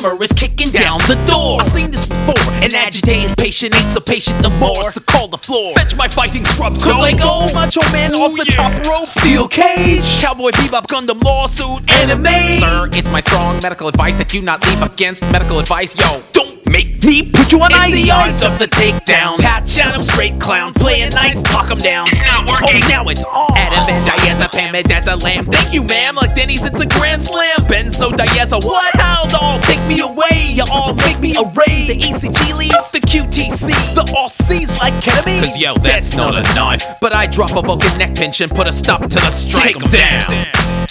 customer is kicking down the door. I've seen this before. An agitated patient ain't so patient no more, so call the floor. Fetch my fighting scrubs, cause I go Macho Man off the top rope. Steel cage, Cowboy Bebop, Gundam lawsuit, anime. Sir, it's my strong medical advice that you not leave against medical advice. Yo, don't make me put you on ice. It's the art of the takedown. Patch Adam, straight clown, playing nice, talk him down. It's not working. Oh, now it's on. Adamant, lamb. Thank you, ma'am. Like Denny's, it's a grand slam. Benzodiaza, what? How all take me away? You all make me array. The ECG leads the QTC. The all C's like ketamine. Cause yo, that's not a knife. But I drop a Vulcan neck pinch and put a stop to the strike 'em down.